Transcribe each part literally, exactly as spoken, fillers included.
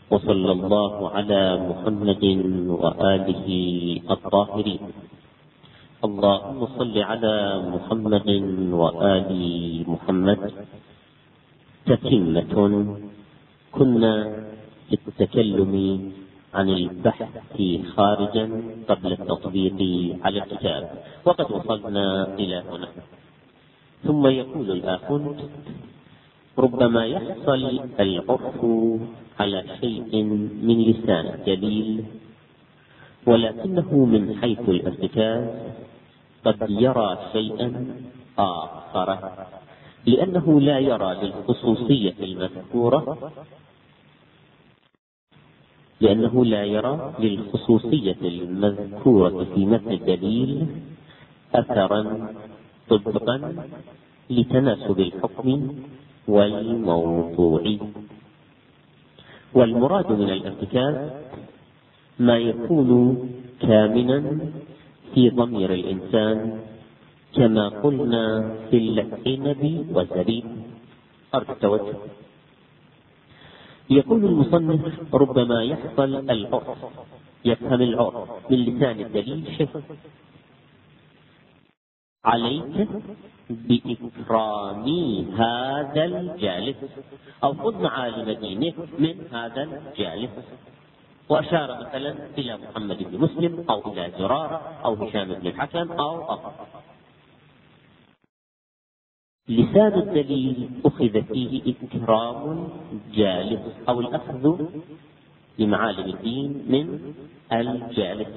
وصلى الله على محمد وآله الطاهرين. اللهم صل على محمد وآل محمد. تتمة كنا في التكلم عن البحث خارجا قبل التطبيق على الكتاب، وقد وصلنا إلى هنا. ثم يقول الآخر: ربما يحصل العرف على شيء من لسان الدليل، ولكنه من حيث الارتكاز قد يرى شيئا آخر، لأنه لا يرى للخصوصية المذكورة لأنه لا يرى للخصوصية المذكورة في متن الدليل أثرا طبقا لتناسب الحكم والموضوع. والمراد من الارتكاز ما يكون كامنا في ضمير الإنسان، كما قلنا في العنب والزبيب. أرجو التوجه. يقول المصنف: ربما يحصل العرف، يفهم العرف من لسان الدليل شيء. عليك بإكرام هذا الجالس، أو خذ معالم دينك من هذا الجالس. وأشار مثلا إلى محمد بن مسلم أو إلى زرارة أو هشام بن الحكم أو أخر. لسان الدليل أخذ فيه إكرام جالس، أو الأخذ بمعالم الدين من الجالس.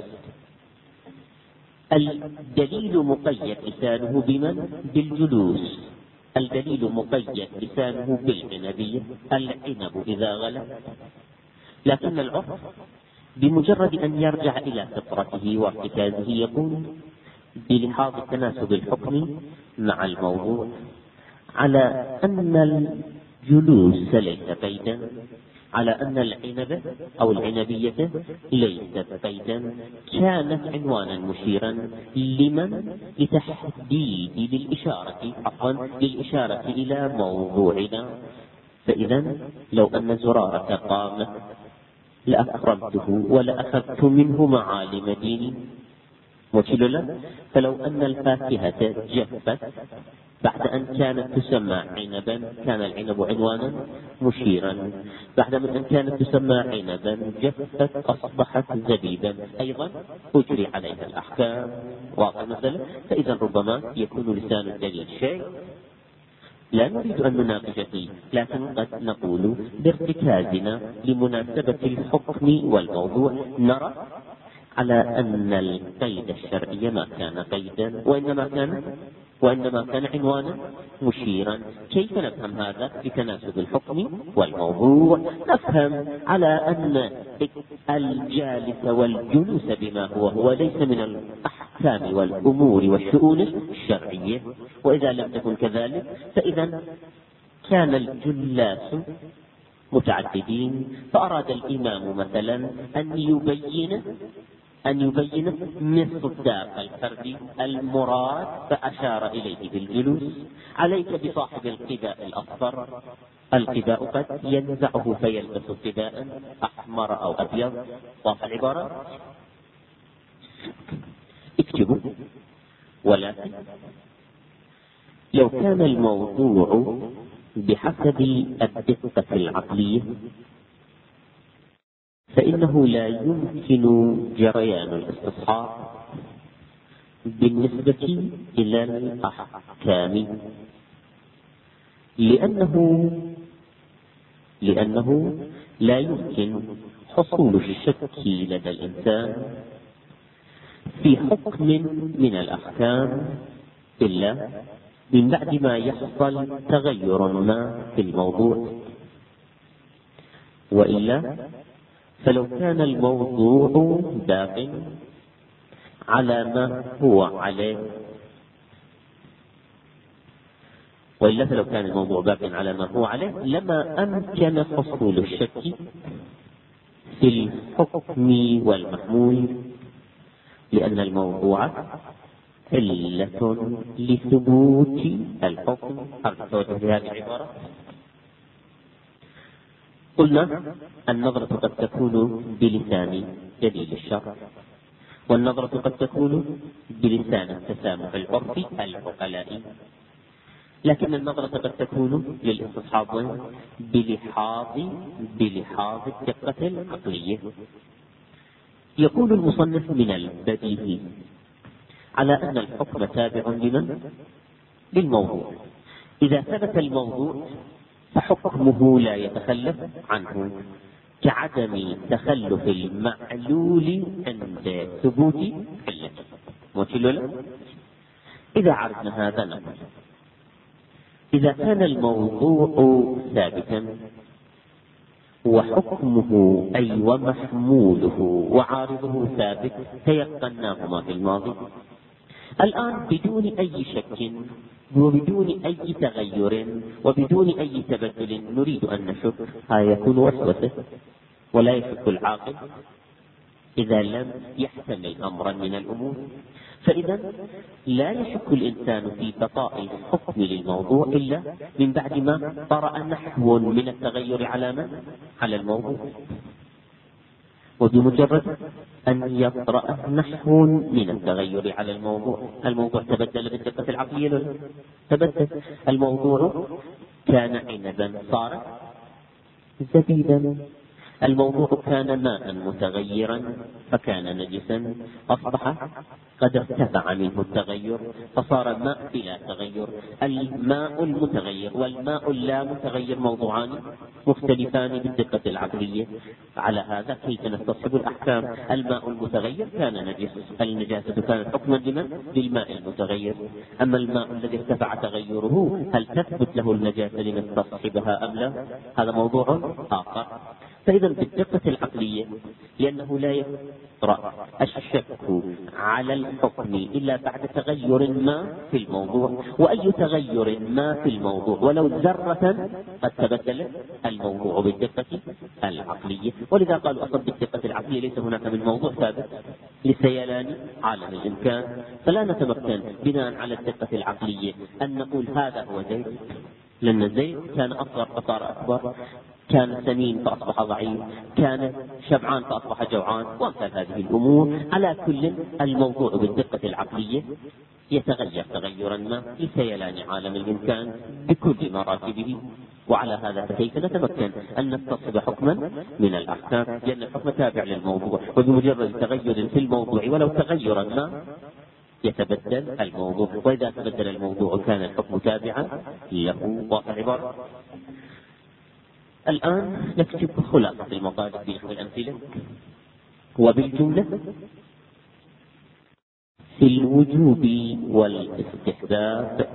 الدليل مقيد لسانه بمن؟ بالجلوس. الدليل مقيد لسانه بالعنبية، العنب إذا غلب. لكن العرف بمجرد أن يرجع إلى فطرته وارتكازه يقول بلحاظ تناسب الحكم مع الموضوع على أن الجلوس ليس قيدا، على أن العنب أو العنبية ليست قيدا، كانت عنوانا مشيرا لمن؟ لتحديد للإشارة عفوا للإشارة إلى موضوعنا. فإذا لو أن زرارة قامت لأكرمته ولأخذت منه معالم ديني، وكلا فلو أن الفاكهة جفت بعد أن كانت تسمى عنبا، كان العنب عنوانا مشيرا. بعد من أن كانت تسمى عنبا جفت أصبحت زبيبا، أيضا أجري عليها الأحكام. واضح مثلا؟ فإذا ربما يكون لسان الدليل شيء لا نريد أن نناقش فيه، لكن قد نقول بارتكازنا لمناسبة الحكم والموضوع نرى على أن القيد الشرعي ما كان قيدا، وإنما كان وإنما كان عنوانا مشيرا. كيف نفهم هذا بتناسب الحكم والموضوع؟ نفهم على أن الجالس والجلوس بما هو هو ليس من الأحكام والأمور والشؤون الشرعية، وإذا لم تكن كذلك فإذا كان الجلاس متعددين، فأراد الإمام مثلا أن يبين أن يبين مصداق الفرد المراد فأشار إليه بالجلوس. عليك بصاحب القباء الأصفر، القباء قد ينزعه فيلبس قباء أحمر أو أبيض. واضح العبارة؟ اكتبوا. ولكن لو كان الموضوع بحسب الدقة العقلية فإنه لا يمكن جريان الاستصحاب بالنسبة إلى الأحكام، لأنه لأنه لا يمكن حصول الشك لدى الإنسان في حكم من الأحكام إلا من بعد ما يحصل تغير ما في الموضوع، وإلا فلو كان الموضوع باق على ما هو عليه وإلا فلو كان الموضوع باق على ما هو عليه لما أمكن حصول الشك في الحكم والمحمول، لأن الموضوع علة لثبوت الحكم. أرجو في هذه العبارة. قلنا النظرة قد تكون بلسان دليل الشرع، والنظرة قد تكون بلسان التسامح العرفي العقلائي، لكن النظرة قد تكون للاستصحاب بلحاظ بلحاظ الدقة العقلية. يقول المصنف: من البديهي على أن الحكم تابع لمن؟ للموضوع. إذا ثبت الموضوع فحكمه لا يتخلف عنه، كعدم تخلف المعلول عند ثبوت علته. موجه. إذا عرفنا هذا نقول: إذا كان الموضوع ثابتا وحكمه أي ومحموله وعارضه ثابت تيقناهما في الماضي، الآن بدون أي شك وبدون أي تغير وبدون أي تبدل نريد أن نشك، هذا يكون وسوسة، ولا يشك العاقل إذا لم يحتمل أمرا من الأمور. فإذا لا يشك الإنسان في بقاء الحكم للموضوع إلا من بعد ما طرأ نحو من التغير على من؟ على الموضوع. وبمجرد أن يطرأ نحو من التغير على الموضوع، الموضوع تبدل بالدقة العقلية ولا تبدل؟ الموضوع كان عنبا صار زبيبا، الموضوع كان ماء متغيرا فكان نجسا أصبح قد ارتفع منه التغير فصار ماء بلا تغير. الماء المتغير والماء اللا متغير موضوعان مختلفان بالدقة العقلية. على هذا كيف نستصحب الأحكام؟ الماء المتغير كان نجس، النجاسة كانت حكما لمن؟ للماء المتغير. أما الماء الذي ارتفع تغيره هل تثبت له النجاسة لنستصحبها أم لا؟ هذا موضوع آخر. فإذا بالدقة العقلية، لأنه لا يطرأ الشك على الحكم إلا بعد تغير ما في الموضوع، وأي تغير ما في الموضوع ولو ذرة قد تبدل الموضوع بالدقة العقلية. ولذا قالوا أصلا بالدقة العقلية ليس هناك من موضوع ثابت لسيلان عالم الإمكان، فلا نتمكن بناء على الدقة العقلية أن نقول هذا هو زيد، لأن زيد كان أصغر فصار أكبر، كان سمين فأصبح ضعيف، كان شبعان فأصبح جوعان، وأمثال هذه الأمور. على كل الموضوع بالدقة العقلية يتغير تغيرا ما لسيلان عالم الإمكان بكل مراتبه. وعلى هذا فكيف نتمكن أن نستصحب حكما من الأحكام؟ لأن الحكم تابع للموضوع، وبمجرد تغير في الموضوع ولو تغيرا ما يتبدل الموضوع، وإذا تبدل الموضوع كان الحكم تابعا له. واضح العبارة؟ الآن نكتب خلاصة المقال بنحو الأمثلة. وبالجملة في الوجوب والاستحباب،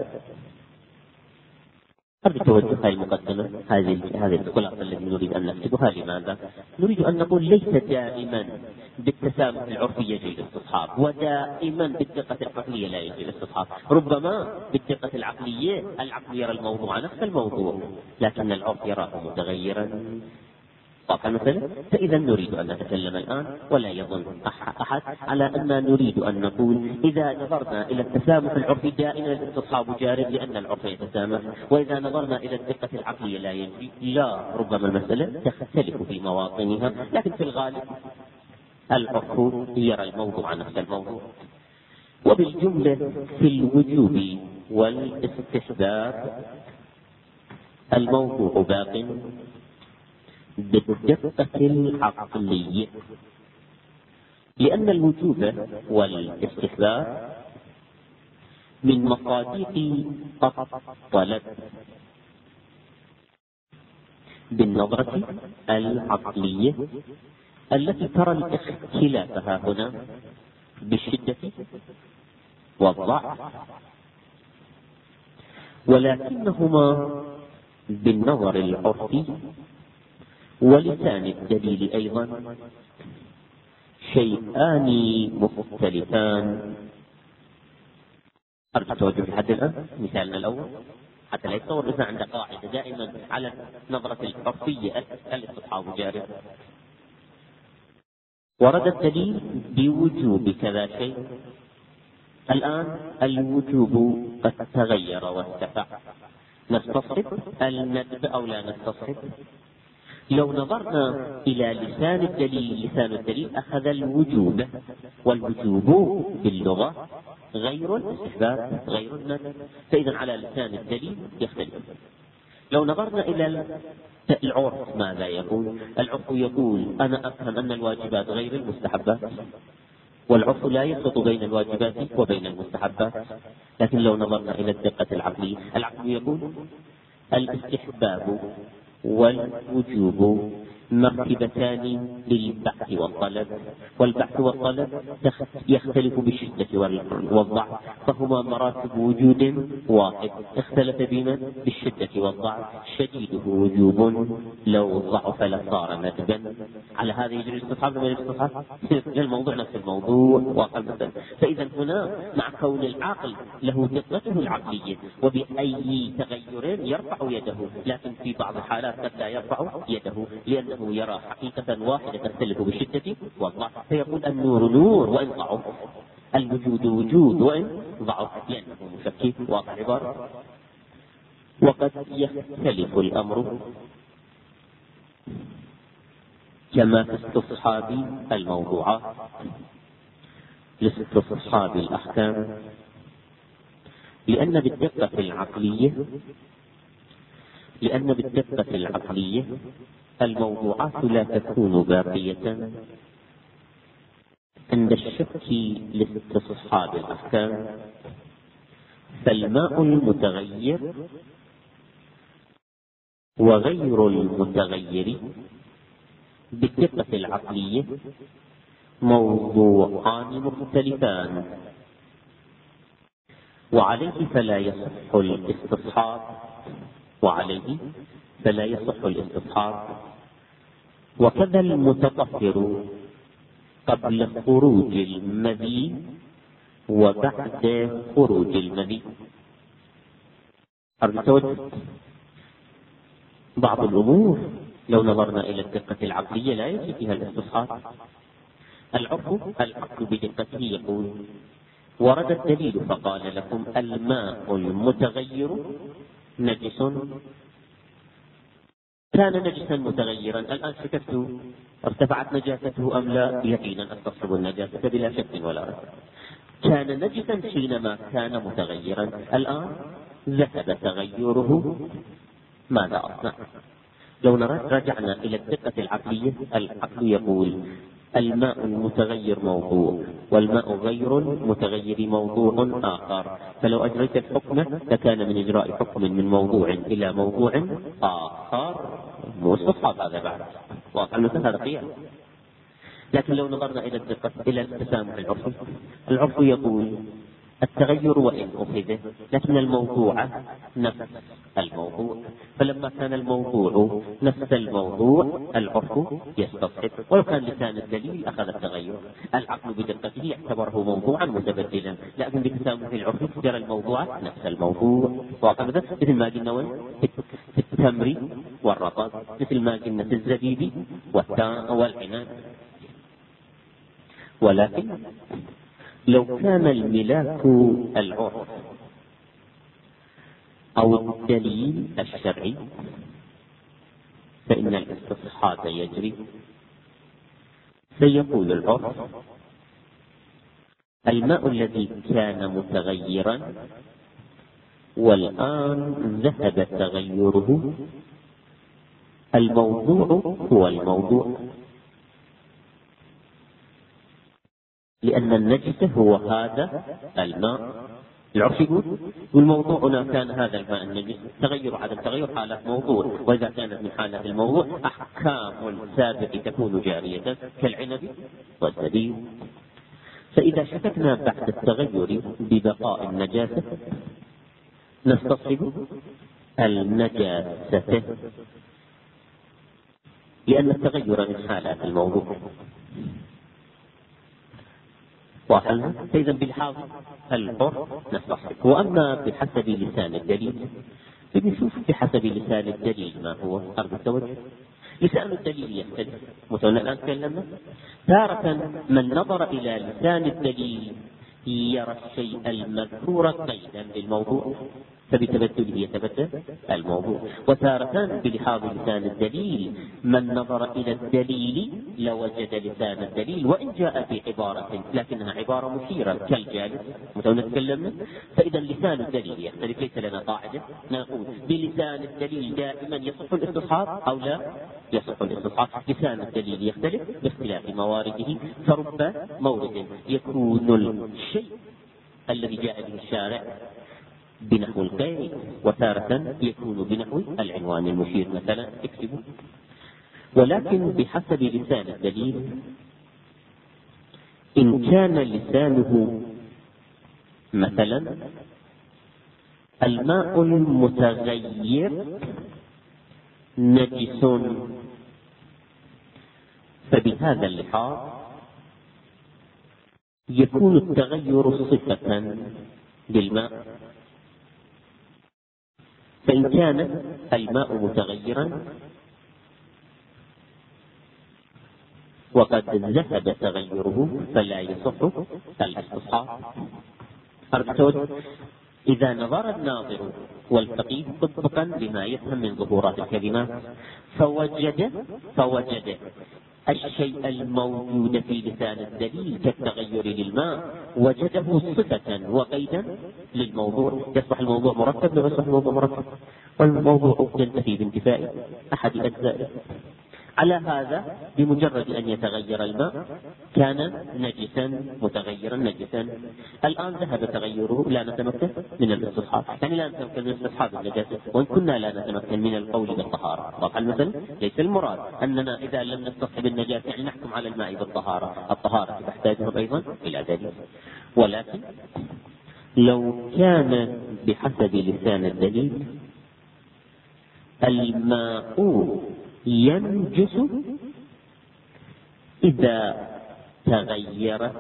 أرجو توجه هذه المقدمة، هذه هذه الخلاصة التي نريد أن نكتبها. لماذا؟ نريد أن نقول ليس دائما بالتسامح العرفي يجري الاستصحاب، ودائما بالدقة العقلية لا يجري الاستصحاب. ربما بالدقة العقلية العقل يرى الموضوع نفس الموضوع، لكن العرف يراه متغيرا. واضح مثلا؟ فإذا نريد أن نتكلم الآن، ولا يظن أحد على أننا نريد أن نقول إذا نظرنا إلى التسامح العرفي دائما الاستصحاب جاري لأن العرف يتسامح، وإذا نظرنا إلى الدقة العقلية لا يجري. لا، ربما المسألة تختلف في مواطنها، لكن في الغالب العرف يرى الموضوع نفس الموضوع. وبالجملة في الوجوب والاستحباب الموضوع باق بالدقة العقلية، لأن الوجوب والاستحباب من مصادق الطلب بالنظرة العقلية التي ترى الاختلاف ها هنا بالشدة والضعف، ولكنهما بالنظر العرفي ولسان الدليل أيضا شيئان مختلفان. أرجو توجه لحد الآن مثالنا الأول حتى لا يتصور الإنسان عند قاعدة دائما على نظرة العرفية الاستصحاب جاري. ورد الدليل بوجوب كذا شيء. الآن الوجوب قد تغير وارتفع، نستصحب الندب أو لا نستصحب؟ لو نظرنا إلى لسان الدليل، لسان الدليل أخذ الوجوب، والوجوب باللغة غير الاستحباب غير الندب، فإذا على لسان الدليل يختلف. لو نظرنا إلى العرف ماذا يقول؟ العرف يقول أنا أفهم أن الواجبات غير المستحبات، والعرف لا يخلط بين الواجبات وبين المستحبات. لكن لو نظرنا إلى الدقة العقلية، العقل يقول الاستحباب والوجوب مرتبتان للبحث والطلب، والبحث والطلب يختلف بالشدة والضعف، فهما مراتب وجود واحد اختلف بما بالشدة والضعف، شديده وجوب لو ضعف لصار ندبا. على هذا يجري الاستصحاب ولا الاستصحاب؟ الموضوع نفس الموضوع واقع مثلا. فإذا هنا مع كون العقل له دقته العقلية وبأي تغير يرفع يده، لكن في بعض الحالات قد لا يرفع يده لأنه يرى حقيقة واحدة تختلف بالشدة والضعف، فيقول النور نور وإن ضعف، الوجود وجود وإن ضعف، لأنه مشكك واقع عبارة. وقد يختلف الأمر كما في استصحاب الموضوعات لاستصحاب الأحكام، لأن بالدقة العقلية لأن بالدقة العقلية الموضوعات لا تكون باقية عند الشك لاستصحاب الأحكام، فالماء المتغير وغير المتغير بالدقة العقلية موضوعان مختلفان، وعليه فلا يصح الاستصحاب وعليه فلا يصح الاستصحاب وكذا المتطهر قبل خروج المذي وبعد خروج المذي. بعض الأمور لو نظرنا إلى الدقة العقلية لا يجري فيها الاستصحاب. العرف العقل بدقته يقول ورد الدليل فقال لكم الماء المتغير نجس، كان نجسا متغيرا، الآن شككت ارتفعت نجاسته أم لا؟ يقينا أستصحب النجاسة بلا شك ولا ريب. كان نجسا حينما كان متغيرا، الآن ذهب تغيره، ماذا أصنع؟ لو رجعنا إلى الدقة العقلية، العقل يقول الماء المتغير موضوع والماء غير المتغير موضوع آخر، فلو أجريت الحكم لكان من إجراء حكم من موضوع إلى موضوع آخر مو استصحاب هذا بعد واقع مثل هذا قياس. لكن لو نظرنا إلى الدقة إلى التسامح العرفي، العرف يقول التغير وإن أخذ لكن الموضوع نفس الموضوع، فلما كان الموضوع نفس الموضوع العرف يستصحب، ولو كان لسان الدليل أخذ التغير. العقل بدقته يعتبره موضوعا متبدلا، لكن بتسامح العرف جرى الموضوع نفس الموضوع واقع مثل ما قلنا في التمر والرطب، مثل ما قلنا في الزبيب والعنب. ولكن لو كان الملاك العرف أو الدليل الشرعي فإن الاستصحاب يجري، فيقول العرف الماء الذي كان متغيرا والآن ذهب تغيره الموضوع هو الموضوع، لأن النجس هو هذا الماء. العرف يقول والموضوع هنا كان هذا الماء النجس، تغير عدم تغير حالات موضوع، وإذا كانت من حالات الموضوع أحكام السابق تكون جارية كالعنب والزبيب. فإذا شككنا بعد التغير ببقاء النجاسة نستصحب النجاسة، لأن التغير من حالات الموضوع واحد. فإذا بالحاضر العرف نستصحب. وأما بحسب لسان الدليل فبنشوف بحسب لسان الدليل ما هو أرض التوجه. لسان الدليل يختلف، مثلا الآن تكلمنا تارة من نظر إلى لسان الدليل يرى الشيء المذكور قيدا للموضوع، فبتبدله يتبدل الموضوع. وتارة بلحاظ لسان الدليل، من نظر إلى الدليل لوجد لسان الدليل وإن جاء في عبارة لكنها عبارة مشيرة كالجالس متى تكلمنا. فإذا لسان الدليل يختلف، ليس لنا قاعدة نقول بلسان الدليل دائما يصح الاستصحاب أو لا يصح الاستصحاب. لسان الدليل يختلف باختلاف موارده، فرب مورد يكون الشيء الذي جاء به الشارع بنحو الخير، وتارة يكون بنحو العنوان المشير مثلا اكتبوا. ولكن بحسب لسان الدليل، إن كان لسانه مثلا الماء المتغير نجس، فبهذا اللحاظ يكون التغير صفة للماء. فإن كان الماء متغيرا وقد ذهب تغيره فلا يصح الاستصحاب. إذا نظر الناظر والفقيه طبقا لما يفهم من ظهورات الكلمات فوجد فوجد الشيء الموجود في لسان الدليل كالتغير للماء وجده صفة وقيدا للموضوع، يصبح الموضوع مركب لا يصبح الموضوع مركب، والموضوع ينتهي بانتفاء أحد أجزائه. على هذا بمجرد أن يتغير الماء كان نجسا متغيرا نجسا. الآن ذهب تغيره، لا نتمكن من الاستصحاب، يعني لا نتمكن من استصحاب النجاسة، وإن كنا لا نتمكن من القول بالطهارة. طبعا المثل ليس المراد أننا إذا لم نستصحب النجاسة يعني نحكم على الماء بالطهارة، الطهارة تحتاج أيضا إلى دليل. ولكن لو كان بحسب لسان الدليل الماء ينجس إذا تغير،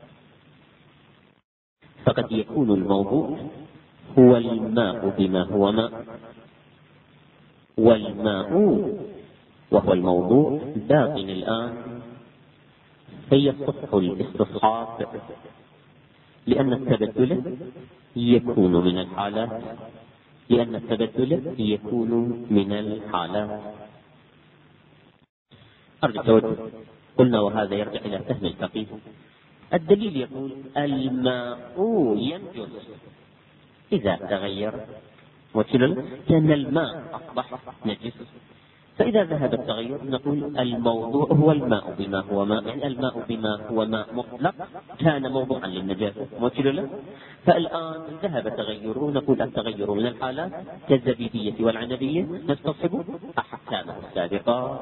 فقد يكون الموضوع هو الماء بما هو ماء، والماء وهو الموضوع باق الآن، فيصح الاستصحاب لأن التبدل يكون من الحالات لأن التبدل يكون من الحالات. أرجع توجه. قلنا وهذا يرجع إلى فهم الفقيه. الدليل يقول الماء ينجس إذا تغير، وكذا كان الماء أصبح نجس. فإذا ذهب التغير نقول الموضوع هو الماء بما هو ماء، يعني الماء بما هو ماء مطلق كان موضوعا للنجاسة، وكذا. فالآن ذهب تغيره نقول التغير من الحالات كالزبيدية والعنبية نستصحب أحكامه السابقة.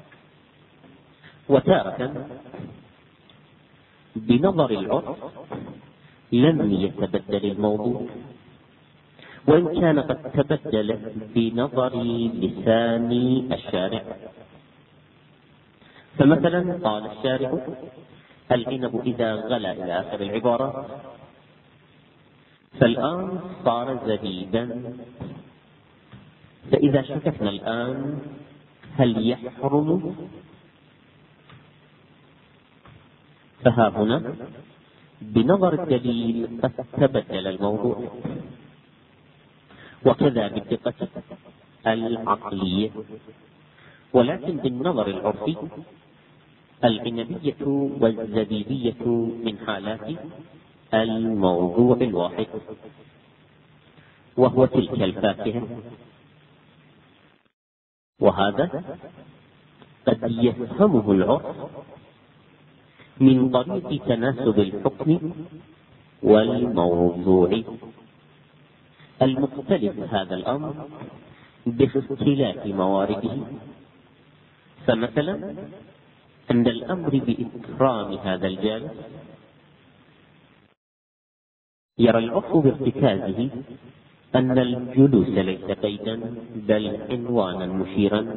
وتارة بنظر العرف لم يتبدل الموضوع، وإن كان قد تبدل بنظر لسان الشارع. فمثلا قال الشارع العنب إذا غلا إلى آخر العبارة، فالآن صار زبيبا. فإذا شككنا الآن هل يحرم، فها هنا بنظر الدليل قد تبدل الموضوع، وكذا بالدقة العقلية. ولكن بالنظر العرفي العنبية والزبيبية من حالات الموضوع الواحد، وهو تلك الفاكهة. وهذا قد يفهمه العرف من طريق تناسب الحكم والموضوع. المختلف هذا الأمر باختلاف موارده. فمثلا عند الأمر بإكرام هذا الجالس يرى العرف بارتكازه أن الجلوس ليس قيدا بل عنوانا مشيرا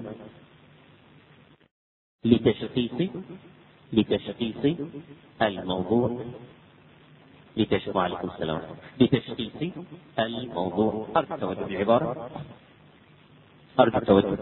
لتشخيص لتشخيص الموضوع لتشخيص عليكم السلام لتشخيص الموضوع. أرجو توجه العبارة أرجو توجه.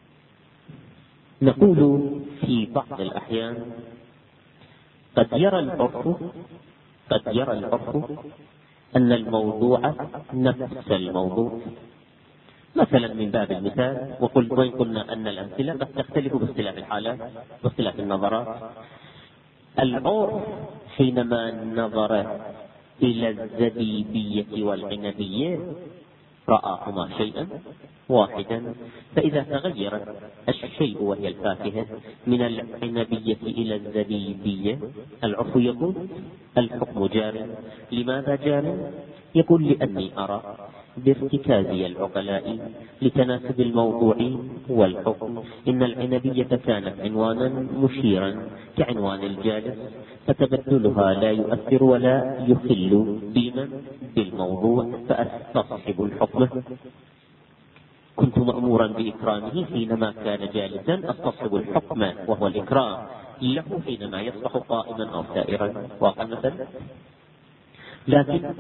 نقول في بعض الأحيان قد يرى العرف قد يرى العرف أن الموضوع نفس الموضوع. مثلا من باب المثال، وقلت وإن قلنا أن الأمثلة قد تختلف باختلاف الحالات باختلاف النظرات. العرف حينما نظر إلى الزبيبية والعنبية رآهما شيئا واحدا، فإذا تغير الشيء وهي الفاكهة من العنبية إلى الزبيبية العرف يقول الحكم جار. لماذا جار؟ يقول لأني أرى بارتكازي العقلاء لتناسب الموضوع والحكم إن العنبية كانت عنوانا مشيرا كعنوان الجالس، فتبدلها لا يؤثر ولا يخل بمن بالموضوع، فأستصحب الحكم. كنت مأمورا بإكرامه حينما كان جالسا، أستصحب الحكم وهو الإكرام له حينما يصبح قائما أو سائرا. واقع مثلا. لكن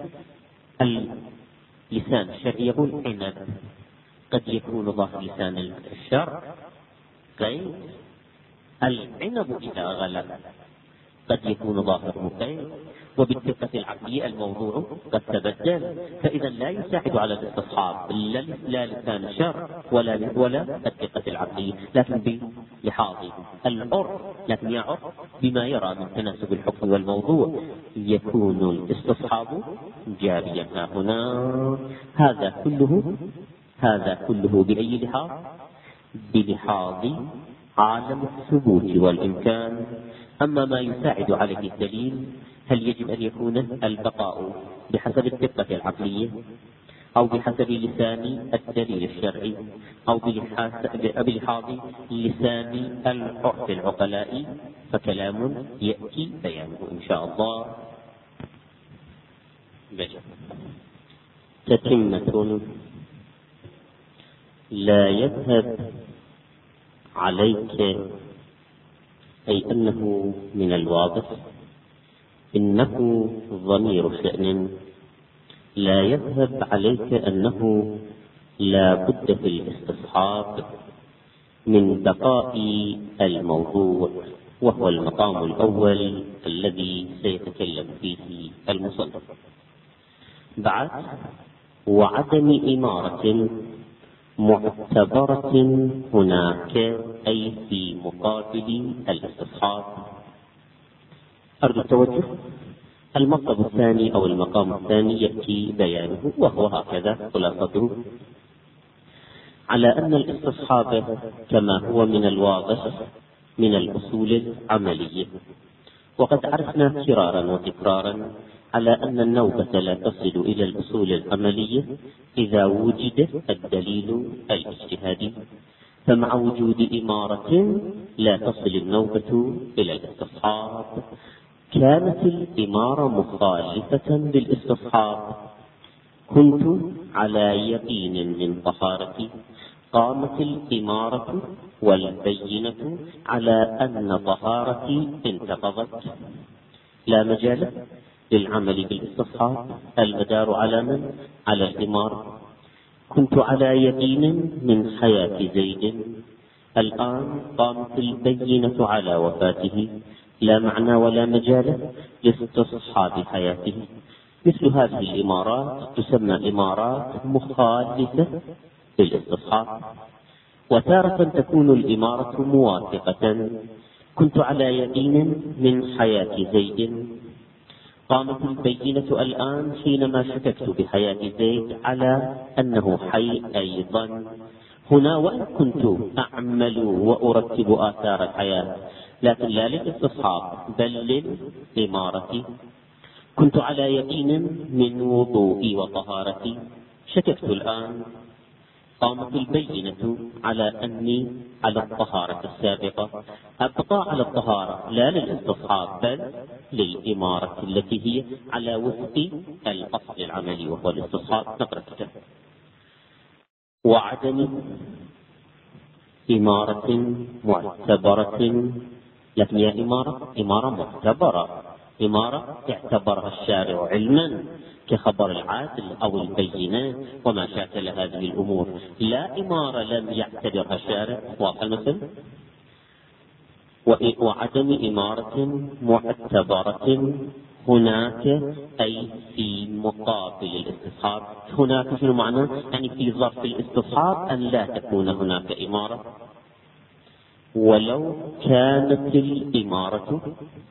اللسان الشرعي يقول عنب، قد يكون ظاهر لسان الشرع غير العنب إذا غلب، قد يكون ظاهره غير، وبالدقة العقلية الموضوع قد تبدل، فإذا لا يساعد على الاستصحاب لا لسان الشرع ولا ولا الدقة العقلية، لكن بلحاظ العرف، لكن يعرف بما يرى من تناسب الحكم والموضوع يكون الاستصحاب جاريا. ها هنا هذا كله هذا كله بأي لحاظ؟ بلحاظ عالم الثبوت والإمكان. أما ما يساعد عليه الدليل، هل يجب أن يكون البقاء بحسب الدقة العقلية أو بحسب لسان الدليل الشرعي أو بلحاظ لسان العرف العقلاء؟ فكلام يأتي بيانه إن شاء الله. تتمة: لا يذهب عليك، أي أنه من الواضح إنه ضمير شأن، لا يذهب عليك أنه لا بد في الاستصحاب من بقاء الموضوع، وهو المقام الأول الذي سيتكلم فيه المصنف. بعد: وعدم إمارة معتبرة هناك، أي في مقابل الاستصحاب. أرجو التوجه. المطلب الثاني أو المقام الثاني يأتي بيانه، وهو هكذا خلاصته: على أن الاستصحاب كما هو من الواضح من الأصول العملية، وقد عرفنا كرارا وتكرارا على أن النوبة لا تصل إلى الأصول العملية إذا وجد الدليل الاجتهادي، فمع وجود إمارة لا تصل النوبة إلى الاستصحاب. كانت الإمارة مخالفة بالاستصحاب. كنت على يقين من طهارتي. قامت الإمارة والبينة على أن طهارتي انتقضت. لا مجال للعمل بالاستصحاب، المدار على من؟ على الإمارة. كنت على يقين من حياة زيد. الآن قامت البينة على وفاته. لا معنى ولا مجال لاستصحاب حياته. مثل هذه الإمارات تسمى إمارات مخالفة بالاستصحاب. وتارة تكون الإمارة موافقة. كنت على يقين من حياة زيد. قامت البينة الآن حينما شككت بحياة زيد على أنه حي أيضا. هنا وإن كنت أعمل وأرتب آثار الحياة، لكن لا للاستصحاب بل للإمارة. كنت على يقين من وضوئي وطهارتي. شككت الآن. قامت البينة على أني على الطهارة السابقة. أبقى على الطهارة لا للاستصحاب بل للإمارة التي هي على وفق الأصل العملي وهو الاستصحاب. نقرأ الكتاب. وعدم إمارة معتبرة. لكن هي إمارة إمارة معتبرة، إمارة اعتبرها الشارع علما كخبر العادل أو البينة وما شاكل هذه الأمور، لا إمارة لم يعتبرها الشارع. واضح المثل؟ وعدم إمارة معتبرة هناك أي في مقابل الاستصحاب. هناك شنو معنى؟ يعني في ظرف الاستصحاب أن لا تكون هناك إمارة، ولو كانت الإمارة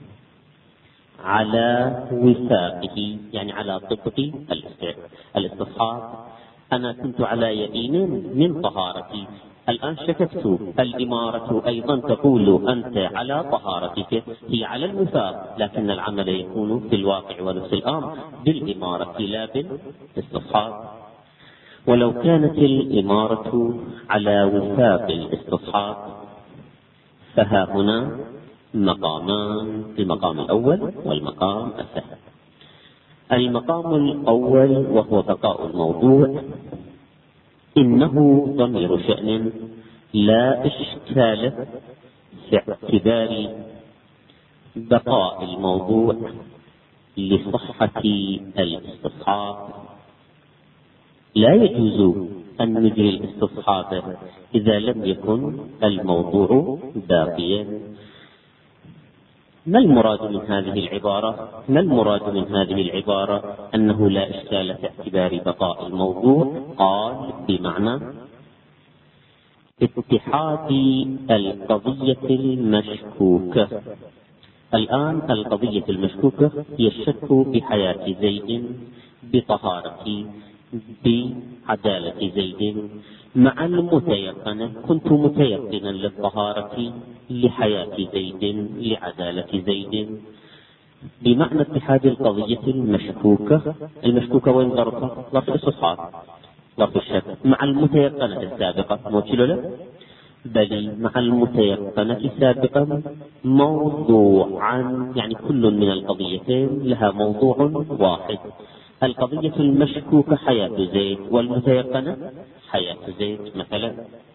على وفاقه، يعني على طبق الاستصحاب. أنا كنت على يقين من طهارتي، الآن شككت، الإمارة أيضا تقول أنت على طهارتك، هي على الوفاق، لكن العمل يكون في الواقع ونفس الأمر بالإمارة لا بالاستصحاب. ولو كانت الإمارة على وفاق الاستصحاب فها هنا مقامان، المقام الأول والمقام الثاني. المقام الأول وهو بقاء الموضوع، إنه ضمير شأن لا إشكال في اعتبار بقاء الموضوع لصحة الاستصحاب. لا يجوز أن نجري الاستصحاب إذا لم يكن الموضوع باقيا. ما المراد من هذه العبارة؟ ما المراد من هذه العبارة أنه لا إشكال في اعتبار بقاء الموضوع؟ قال بمعنى اتحاد القضية المشكوكة. الآن القضية المشكوكة هي الشك بحياة زيد، بطهارة، بعدالة زيد، مع المتيقن، كنت متيقنا للطهارة، لحياة زيد، لعدالة زيد، بمعنى اتحاد القضية المشكوكة. المشكوكة وين ظرفها؟ ظرف الاستصحاب، ظرف الشك، مع المتيقنة السابقة موكل له، بل مع المتيقنة سابقا موضوعا، يعني كل من القضيتين لها موضوع واحد. القضية المشكوكة حياة زيد، والمتيقنة حياة زيد مثلا،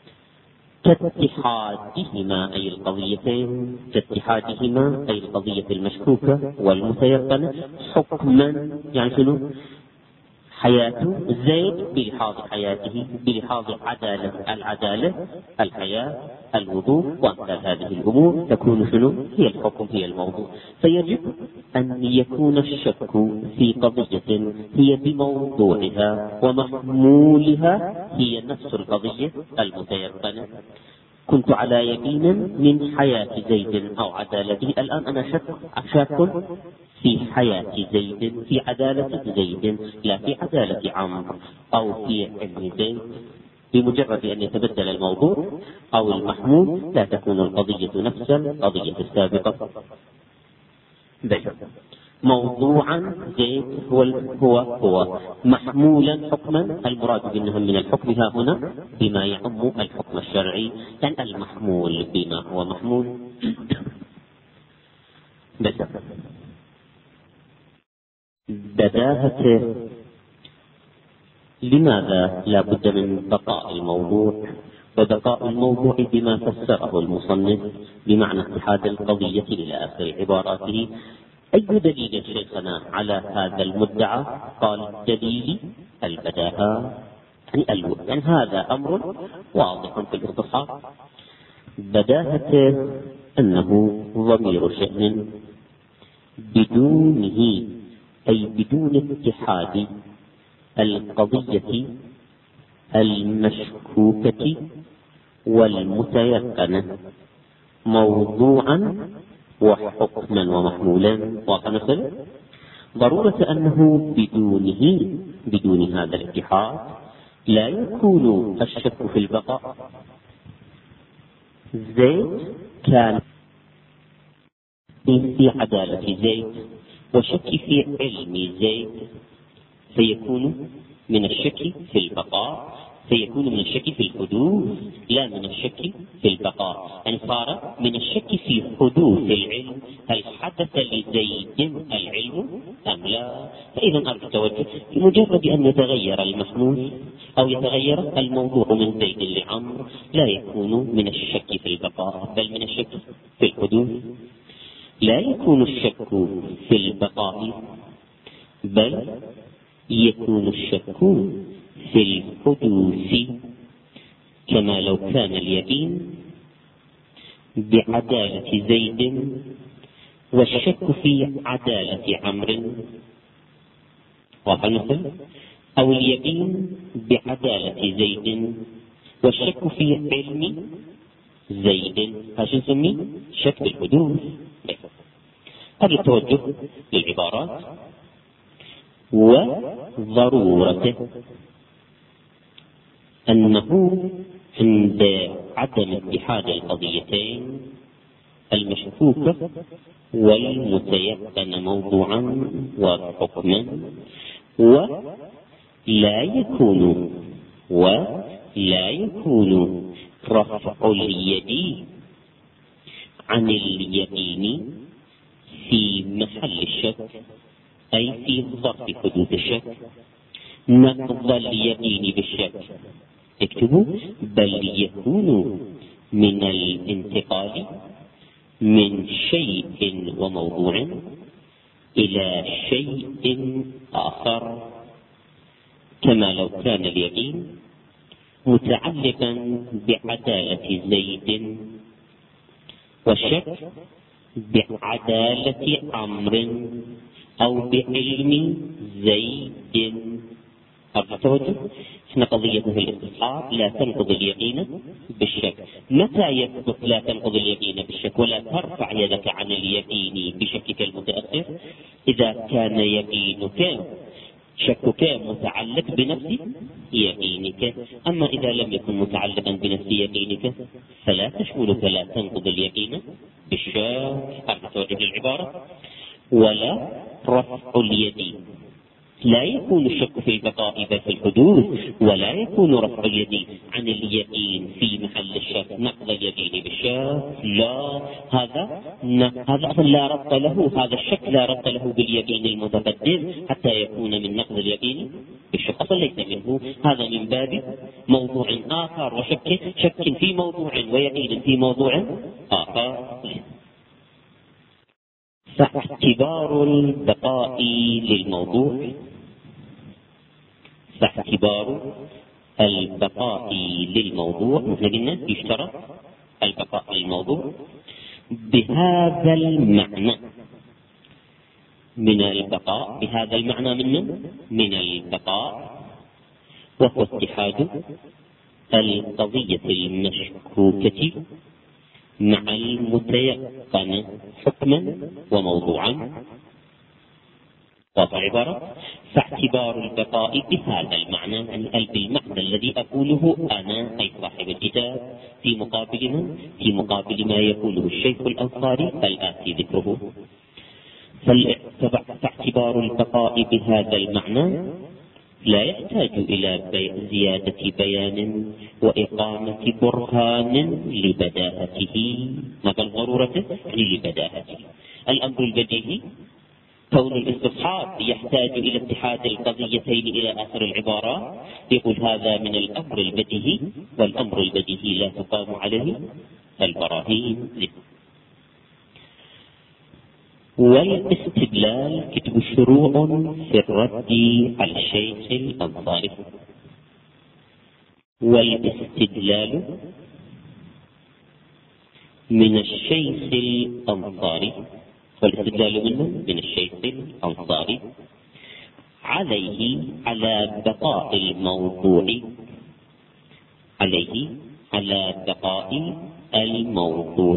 كاتحادهما أي القضيتين، كاتحادهما أي القضية المشكوكة والمتيقنة حكما، يعني شنو؟ حياة زيد بلحاظ حياته، بلحاظ عدالة العدالة، الحياة، الوضوء، وأمثال هذه الأمور تكون شنو؟ هي الحكم، هي الموضوع. فيجب أن يكون الشك في قضية هي بموضوعها ومحمولها هي نفس القضية المتيقنة. كنت على يقين من حياة زيد أو عدالته، الآن أنا شك شاك في حياة زيد، في عدالة زيد، لا في عدالة عمرو أو في علم زيد. بمجرد أن يتبدل الموضوع أو المحمول لا تكون القضية نفس القضية السابقة. بل موضوعا زيد هو هو هو محمولا حكما، المراد منه من الحكم ها هنا بما يعم الحكم الشرعي، يعني المحمول بما هو محمول. بس بداهة لماذا لا بد من بقاء الموضوع؟ وبقاء الموضوع بما فسره المصنف بمعنى اتحاد القضية إلى آخر عباراته. أي دليل شيخنا على هذا المدعى؟ قال دليل البداهة، يعني, الو... يعني هذا أمر واضح في الاستصحاب. بداهة أنه ضمير شأن بدونه، أي بدون اتحاد القضية المشكوكة والمتيقنة موضوعا وحكما ومحمولا. وكمثل ضرورة أنه بدونه، بدون هذا الاتحاد لا يكون الشك في البقاء. زيد كان في عدالة زيد وشك في علم زيد، فيكون من الشك في البقاء، فيكون من الشك في الحدوث لا من الشك في البقاء. يعني صار من الشك في حدوث العلم، هل حدث لزيد العلم أم لا؟ فإذا أرجو التوجه، بمجرد أن يتغير المحمول أو يتغير الموضوع من زيد لعمرو لا يكون من الشك في البقاء بل من الشك في الحدوث. لا يكون الشك في البقاء بل يكون الشك في الحدوث، كما لو كان اليقين بعدالة زيد والشك في عدالة عمرو، واضح المثل؟ أو اليقين بعدالة زيد والشك في علم زيد، هذا نسميه شك بالحدوث. هذا التوجه للعبارات وضرورته أنه عند عدم اتحاد القضيتين المشكوك والمتيقن موضوعا وحكما، ولا يكون ولا يكون رفع اليد عن اليقين في محل الشك، أي في ظرف حدوث الشك، نقض اليقين بالشك، اكتبوا، بل يكون من الانتقال من شيء وموضوع إلى شيء آخر، كما لو كان اليقين متعلقا بعدالة زيد والشك بعدالة عمرو أو بعلم زيد. هذا التوجه. احنا قضيته الاستصحاب لا تنقض اليقين بالشك. متى يثبت لا تنقض اليقين بالشك ولا ترفع يدك عن اليقين بشكك المتأخر؟ إذا كان يقينك شكك متعلق بنفس يقينك، أما إذا لم يكن متعلقا بنفس يقينك فلا تشملك لا تنقض اليقين بالشك. هذا توجه للعبارة. ولا رفع اليد، لا يكون الشك في البقاء بل في الحدوث، ولا يكون رفع اليد عن اليقين في محل الشك نقض اليقين بالشك، لا، هذا هذا أصلا لا ربط له، هذا الشك لا ربط له باليقين المتقدم حتى يكون من نقض اليقين بالشك، أصلا ليس منه، هذا من باب موضوع آخر، وشك شك في موضوع ويقين في موضوع آخر. فاعتبار البقاء للموضوع فاعتبار البقاء للموضوع مثل قلنا يشترط البقاء للموضوع بهذا المعنى من البقاء، بهذا المعنى من من البقاء، وهو اتحاد القضية المشكوكة مع المتيقن حكما وموضوعا. واضح العبارة؟ فاعتبار البقاء بهذا المعنى، يعني بالمعنى الذي أقوله أنا أي صاحب الكتاب، في مقابل من؟ في مقابل ما يقوله الشيخ الأنصاري الآتي ذكره. فاعتبار البقاء بهذا المعنى لا يحتاج إلى بي زيادة بيان وإقامة برهان لبداهته، ما بالضرورة يعني لبداهته. الأمر البديهي كون الاستصحاب يحتاج إلى اتحاد القضيتين إلى آخر العبارة، يقول هذا من الأمر البديهي، والأمر البديهي لا تقام عليه البراهين. والاستدلال كتب شروع في الرد على الشيخ الأنصاري. والاستدلال من الشيخ الأنصاري، والاستدلال منه من الشيخ الأنصاري عليه على بقاء الموضوع عليه على بقاء الموضوع.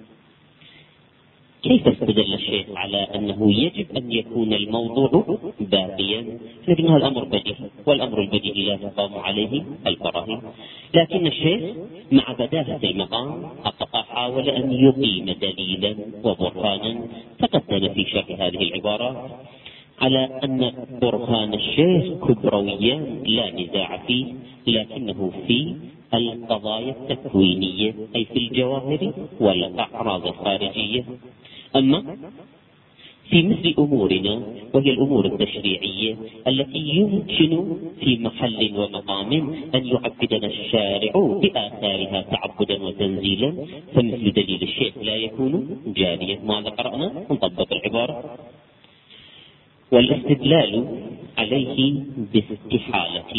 كيف استدل الشيخ على أنه يجب أن يكون الموضوع باقيا؟ لكن الأمر بديهي، والأمر البديهي لا تقام عليه البراهين، لكن الشيخ مع بداهة المقام حاول أن يقيم دليلا وبرهانا تقدم في شرح هذه العبارة على أن برهان الشيخ كبرويا لا نزاع فيه، لكنه في القضايا التكوينية أي في الجواهر والأعراض الخارجية. أما في مثل أمورنا وهي الأمور التشريعية التي يمكن في محل ومقام أن يعبدنا الشارع بآثارها تعبدا وتنزيلا، فمثل دليل الشيخ لا يكون جاريا. ماذا قرأنا؟ نطبق العبارة. والاستدلال عليه باستحالة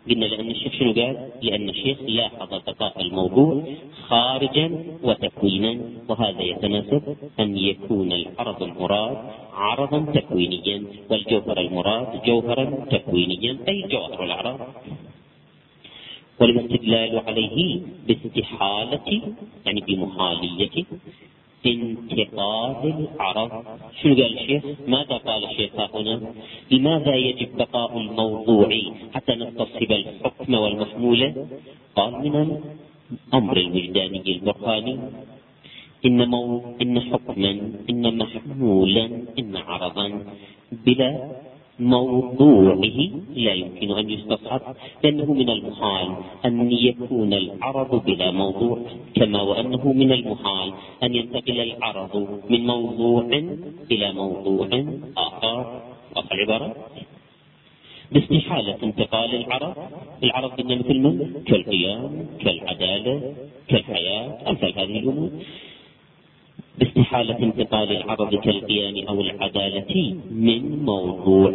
قلنا لأن الشيخ شنو قال؟ لأن الشيخ لاحظ بقاء الموضوع خارجا وتكوينا، وهذا يتناسب أن يكون العرض المراد عرضا تكوينيا والجوهر المراد جوهرا تكوينيا، أي جوهر العرض. والاستدلال عليه باستحالة يعني بمحالية انتقال العرض. شنو قال الشيخ؟ ماذا قال الشيخ هنا؟ لماذا يجب بقاء الموضوع حتى نستصحب الحكم والمحمولة؟ قال من الأمر الوجداني البرهاني إن, مو... إن حكما إن محمولا إن عرضا بلا موضوعه لا يمكن أن يستصحب، لأنه من المحال أن يكون العرض بلا موضوع، كما وأنه من المحال أن ينتقل العرض من موضوع إلى موضوع آخر. وفي العبارة باستحالة انتقال العرض، العرض قلنا مثل من؟ كالقيام كالعدالة كالحياة أمثال هذه الأمور. باستحالة انتقال العرض كالقيام أو العدالة من موضوع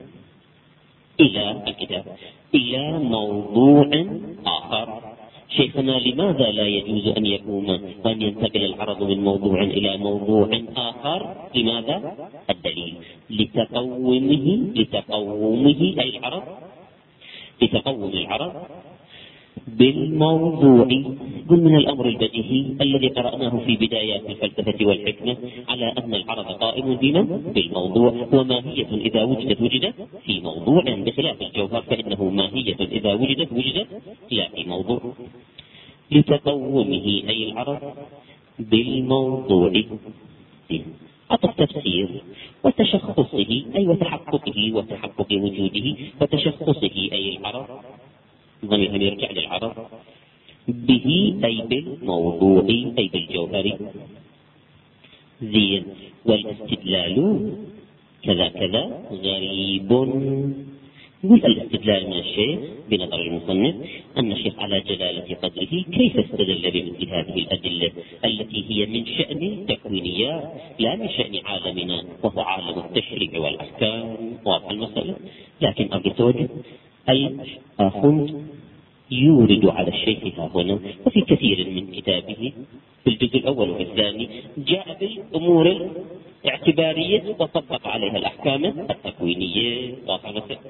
إلى الكتاب إلى موضوع آخر. شيخنا لماذا لا يجوز أن يقوم وأن ينتقل العرض من موضوع إلى موضوع آخر؟ لماذا؟ الدليل لتقومه لتقومه أي العرض لتقوم العرض بالموضوع. قل من الأمر البديهي الذي قرأناه في بدايات الفلسفة والحكمة على أن العرض قائم بمن؟ بالموضوع، وماهية إذا وجدت وجدت في موضوع، بخلاف الجوهر فإنه ماهية إذا وجدت وجدت لا في موضوع. لتقومه أي العرض بالموضوع. عطف تفسير وتشخصه أي وتحققه وتحقق وجوده، وتشخصه أي العرض ضمير يرجع للعرض به أي بالموضوع أي بالجوهر. زين. والاستدلال كذا كذا غريب. يقول الاستدلال من الشيخ بنظر المصنف أن الشيخ على جلالة قدره كيف استدل بمثل هذه الأدلة التي هي من شأن التكوينيات لا من شأن عالمنا وهو عالم التشريع والأحكام. واضح المسألة. لكن أبي توجه أي أخذ يورد على الشيخ ها هنا وفي كثير من كتابه في الجزء الأول والثاني جاء بالأمور الاعتبارية وطبق عليها الأحكام التكوينية. واضح المسألة.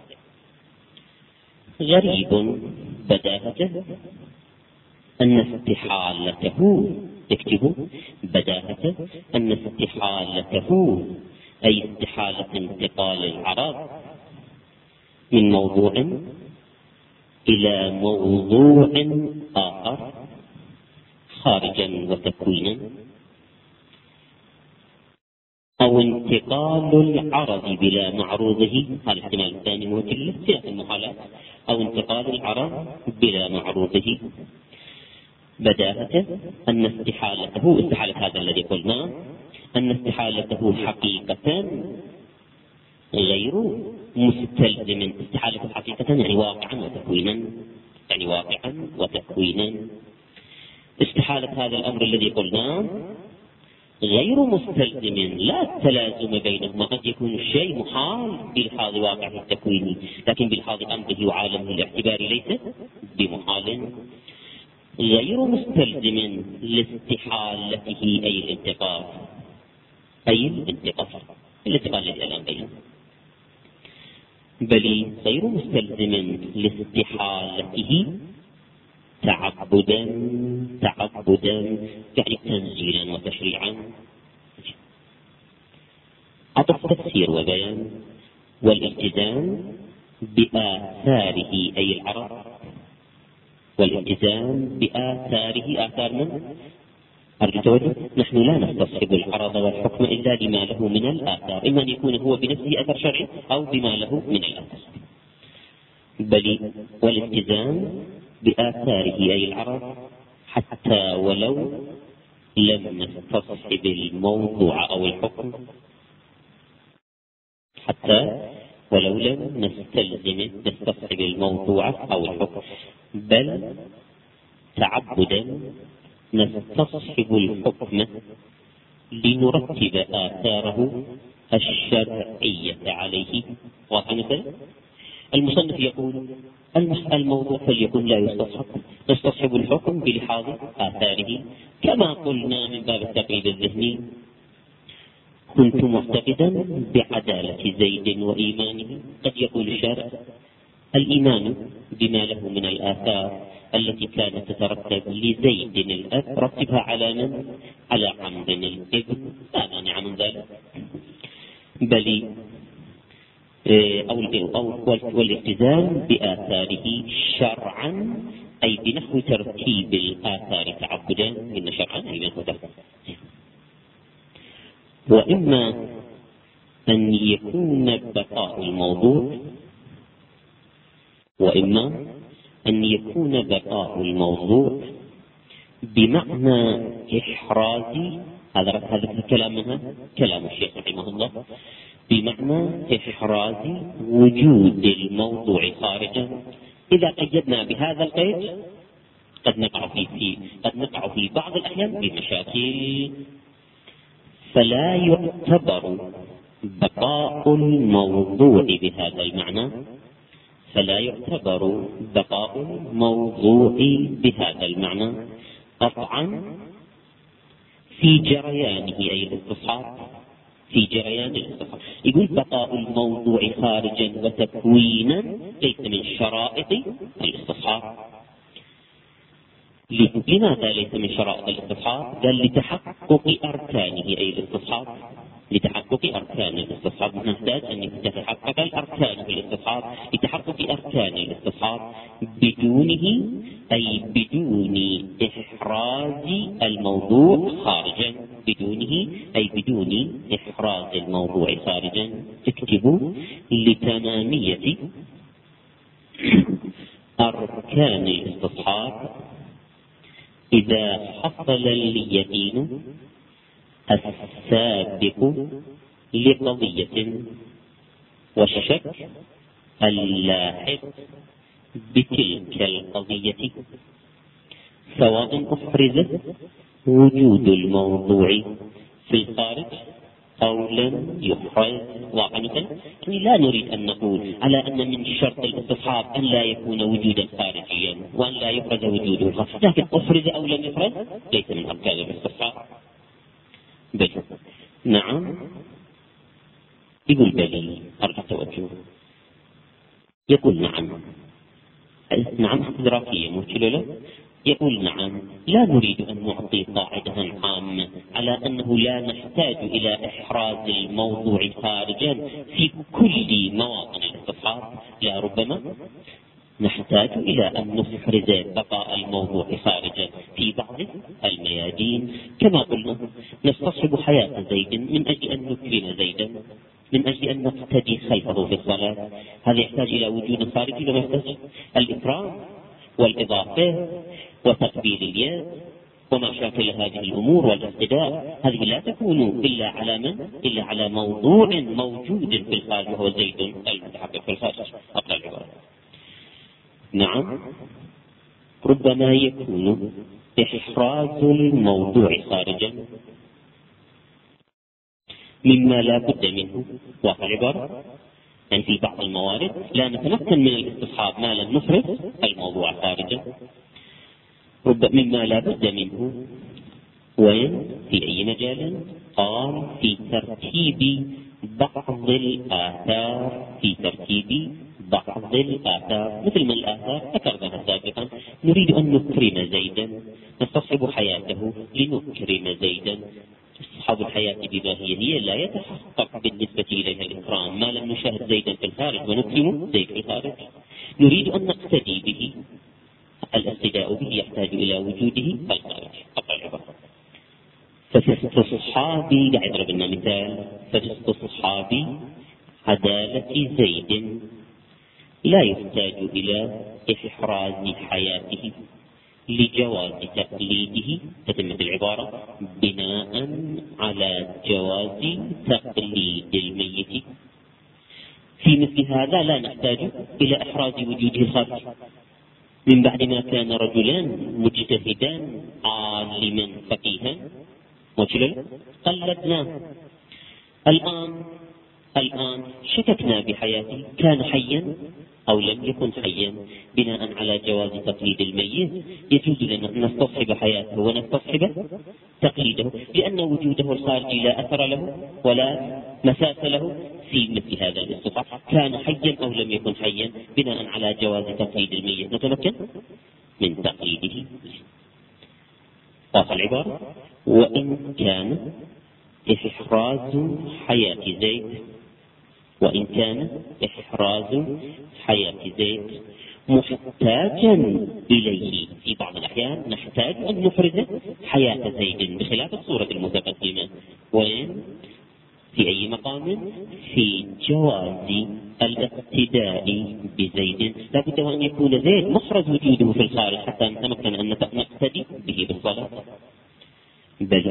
غريب بداهته أن استحالته اكتبوا بداهته أن استحالته أي استحالة انتقال العرض من موضوع إلى موضوع آخر خارجا وتكوينا، أو انتقال العرض بلا معروضه. هذا الاحتمال الثاني موجه في المحالات. أو انتقال العرض بلا معروضه. بداهته أن استحالته استحالة هذا الذي قلناه أن استحالته حقيقة غير مستلزم. استحالة حقيقة يعني واقعا وتكوينا يعني واقعا وتكوينا. استحالة هذا الأمر الذي قلناه غير مستلزم، لا تلازم بينهما. قد يكون الشيء محال بلحاظ واقعه التكويني، لكن بلحاظ أمره وعالمه الاعتباري ليس بمحال. غير مستلزم لاستحالته أي الانتقال أي الانتقال الانتقال الذي الآن بينه، بل غير مستلزم لاستحالته تعبدا تعبدا يعني تنزيلا وتشريعا. عطف تفسير وبيان. والالتزام بآثاره أي العرض والالتزام بآثاره. آثار من؟ أرجو توجه. نحن لا نستصحب العرض والحكم إلا لما له من الآثار، إما أن يكون هو بنفسه أثر شرعي أو بما له من الآثار. بل والالتزام بآثاره أي العرض حتى ولو لم نستصحب الموضوع أو الحكم حتى ولو لم نستلزم نستصحب الموضوع أو الحكم، بل تعبدا نستصحب الحكم لنرتب آثاره الشرعية عليه. واضح مثلا؟ المصنف يقول الموضوع فليكن لا يستصحب، نستصحب الحكم بلحاظ آثاره، كما قلنا من باب التقييد الذهني: كنت معتقدا بعدالة زيد وإيمانه. قد يقول الشارع: الإيمان بما له من الآثار التي كانت تترتب لزيد الأب رتبها على من؟ على عمرو الابن، لا مانع من ذلك، بل أو والالتزام بآثاره شرعا، أي بنحو ترتيب الآثار تعبدا، إن شرعا أي بنحو ترتيب. وإما أن يكون بقاء الموضوع وإما أن يكون بقاء الموضوع بمعنى إحراز، هذا هذا الكلام منها كلام الشيخ رحمه الله، بمعنى إحراز وجود الموضوع خارجا. إذا قيدنا بهذا القيد قد نقع في قد نقع في بعض الأحيان بمشاكل، فلا يعتبر بقاء الموضوع بهذا المعنى فلا يعتبر بقاء الموضوع بهذا المعنى قطعا في جريانه، أي الاستصحاب في جريان الاستصحاب. يقول: بقاء الموضوع خارجا وتكوينا ليس من شرائط الاستصحاب. لماذا ليس من شرائط الاستصحاب؟ قال: لتحقق أركانه، أي الاستصحاب، لتحقق أركان الاستصحاب. نحتاج أن تتحقق الأركان في الاستصحاب. لتحقق أركان الاستصحاب بدونه، أي بدون إحراز الموضوع خارجا، بدونه أي بدون إحراز الموضوع خارجا. اكتبوا: لتمامية أركان الاستصحاب إذا حصل اليقين السابق لقضية والشك اللاحق بتلك القضية، سواء أفرز وجود الموضوع في الخارج أو لم يفرز. واقعا يعني لا نريد أن نقول على أن من شرط الاستصحاب أن لا يكون وجودا خارجيا وأن لا يفرز وجوده الخارج، لكن أفرز أو لم يفرز ليس من أركان الاستصحاب. بل نعم، يقول بلي، أرجو التوجه، يقول نعم نعم استدراكية مشكلة له. يقول: نعم، لا نريد أن نعطي قاعدة عامة على أنه لا نحتاج إلى إحراز الموضوع خارجا في كل مواطن الاستصحاب، لا، ربما نحتاج إلى أن نفرز بقاء الموضوع خارجا في بعض الميادين. كما قلنا: نستصحب حياة زيد من أجل أن نكرم زيدا، من أجل أن نقتدي خلفه في الصلاة. هذا يحتاج إلى وجود خارجي، لما يحتاج الإكرام والإضافة وتقبيل اليد وما شاكل هذه الأمور والاقتداء. هذه لا تكون إلا على من؟ إلا على موضوع موجود في الخارج، وهو زيد المتحقق في الخارج. أقرأ العبارة: نعم، ربما يكون إحراز الموضوع خارجا مما لا بد منه. واقع العبارة يعني في بعض الموارد لا نتمكن من الاستصحاب ما لم نفرز الموضوع خارجا، مما لا بد منه. وين؟ في أي مجال؟ قال: في ترتيب بعض الآثار، في ترتيب بعض الآثار، مثل ما الآثار ذكرناها سابقا. نريد أن نكرم زيدا، نستصحب حياته لنكرم زيدا. استصحاب الحياة بما هي هي لا يتحقق بالنسبة إليها الإكرام ما لم نشاهد زيدا في الخارج ونكرم زيد في الخارج. نريد أن نقتدي به، الاقتداء به يحتاج إلى وجوده في الخارج. أقرأ العبارة: ففي استصحاب، قاعد أضرب لنا مثال، ففي استصحاب عدالة زيد لا يحتاج إلى إحراز حياته لجواز تقليده، تتمة العبارة، بناء على جواز تقليد الميت. في مثل هذا لا نحتاج إلى إحراز وجوده الخارج، من بعد ما كان رجلان مجتهدان عالما فقيها وجلا قلدناه. الآن الآن شككنا بحياته، كان حيا أو لم يكن حيا بناء على جواز تقليد الميت، يجوز لنا أن نستصحب حياته ونستصحب تقليده، لأن وجوده الخارجي لا أثر له ولا مساس له في مثل هذا الاستصحاب، كان حيا أو لم يكن حيا بناء على جواز تقليد الميت نتمكن من تقليده. واضح العبارة؟ وإن كان إحراز حياة زيد وإن كان إحراز حياة زيد محتاجا إليه، في بعض الأحيان نحتاج أن نحرز حياة زيد بخلاف الصورة المتقدمة. وين؟ في أي مقام؟ في جواز الاقتداء بزيد، لا بد أن يكون زيد محرز وجوده في الخارج حتى نتمكن أن نقتدي به بالصلاة. بل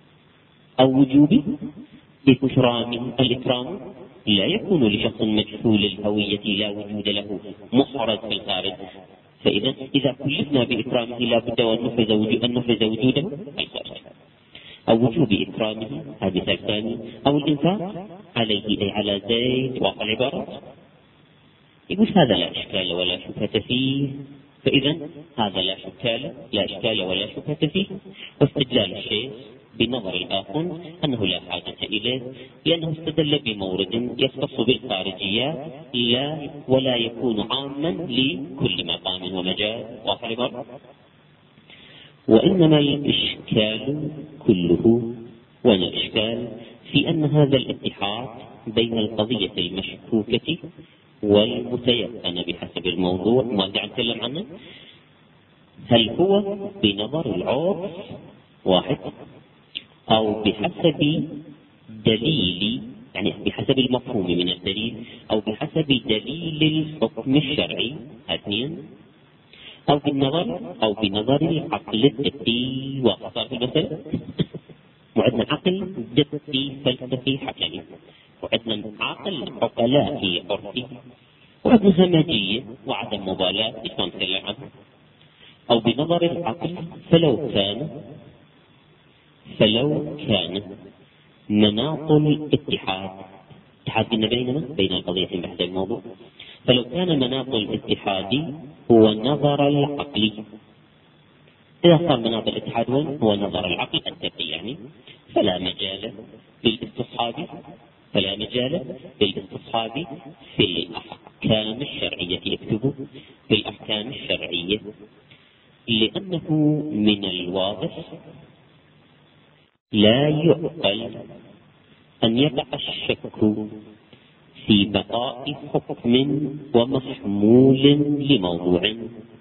أو وجوب إكرام، الإكرام لا يكون لشخص مجهول الهوية لا وجود له محرز في الخارج، فإذا إذا كلفنا بإكرامه لا بد أن نفرز وجود أن نفرز وجوده في الخارج. أو وجوب إكرامه، هذا مثال ثاني. أو الإنفاق عليه أي على زيد. واضح العبارة؟ يقول هذا لا إشكال ولا شبهة فيه، فإذا هذا لا إشكال لا إشكال ولا شبهة فيه. واستدلال الشيخ بنظر الآخر أنه لا حاجة إليه، لأنه استدل بمورد يختص بالخارجيات لا ولا يكون عاما لكل مقام ومجال. واضح العبارة؟ وإنما الإشكال كله، وأن الإشكال في أن هذا الاتحاد بين القضية المشكوكة والمتيقن بحسب الموضوع ما قاعد نتكلم عنه، هل هو بنظر العرف واحد أو بحسب دليل، يعني بحسب المفهوم من الدليل، أو بحسب دليل الحكم الشرعي، اثنين، أو بالنظر أو بنظر العقل الدقي. واختصار في المسألة وعندنا عقل دقي فلسفي حكمي، وعندنا عقل عقلائي عرفي، وعندنا همجية وعدم مبالاة إيش نتكلم عنه. أو بنظر العقل فلو كان فلو كان مناط الاتحاد، اتحاد بيننا بين القضيتين بحث الموضوع، فلو كان مناط الاتحاد هو نظر العقل، إذا صار مناط الاتحاد هو نظر العقل الدقي يعني، فلا مجال للاستصحاب فلا مجال للاستصحاب في الأحكام الشرعية. اكتبوا في الأحكام الشرعية، لأنه من الواضح لا يعقل أن يقع الشك في بقاء حكم ومحمول لموضوع